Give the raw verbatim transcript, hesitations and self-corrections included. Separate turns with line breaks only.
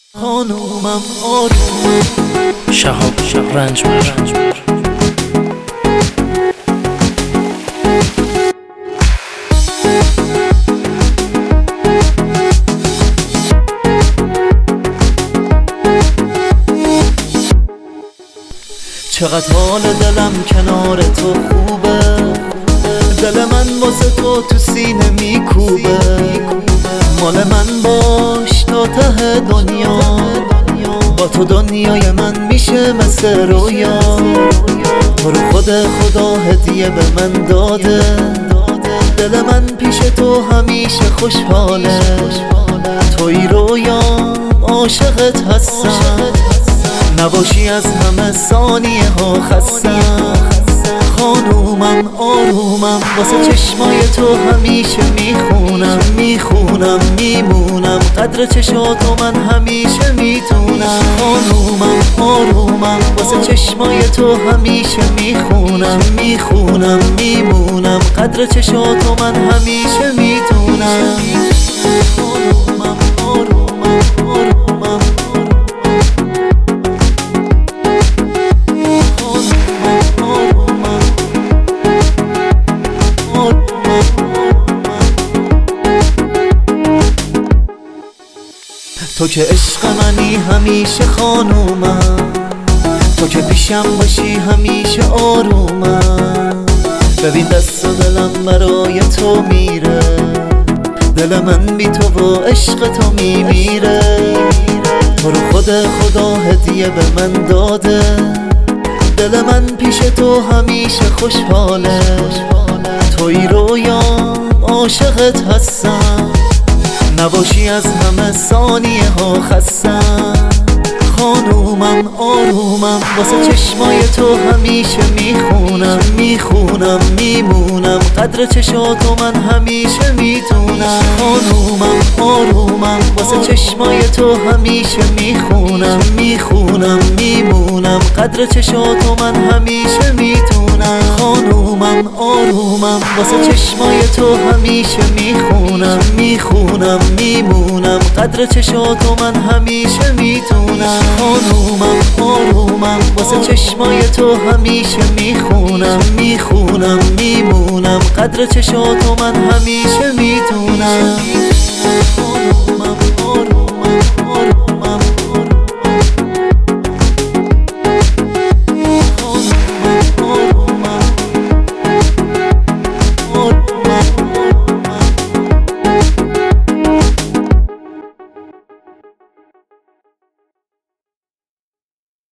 خانومم آرومم
شهاب شهاب رنجبر
چقدر حال دلم کنار تو خوبه، دل من واسه تو تو سینه میکوبه. مال من باش تا ته دنیا، با تو دنیای من میشه مثل رویا. تو رو خود خدا هدیه به من داده، دل من پیش تو همیشه خوشحاله. توی رویام عاشقت هستم، نباشی از همه ثانیه ها خستم. خانومم آرومم واسه چشمای تو همیشه میخونم میخونم میمونم، قدر چشاتو من همیشه میتونم. خانومم آرومم واسه چشمای تو همیشه میخونم میخونم میمونم، قدر چشاتو من همیشه میتونم. خانومم آرومم آرومم تو که عشق منی همیشه خانومم، تو که پیشم باشی همیشه آرومم. ببین دست و دلم برای تو میره، دل من بی تو و عشق تو میمیره. تو رو خود خدا هدیه به من داده، دل من پیش تو همیشه خوشحاله. توی رویام عاشقت هستم، نباشی از همه ثانیه ها خستم. خانومم آرومم واسه چشمای تو همیشه میخونم میخونم میمونم، قدر چشاتو من همیشه میتونم. خانومم آرومم واسه چشمای تو همیشه میخونم میخونم میمونم، قدر چشاتو من همیشه میتونم. خانومم آرومم واسه چشمای تو همیشه میخونم میخونم میمونم، قدر چشاتو من همیشه میتونم. خانومم آرومم واسه چشمای تو همیشه میخونم میخونم میمونم، قدر چشاتو من همیشه میتونم.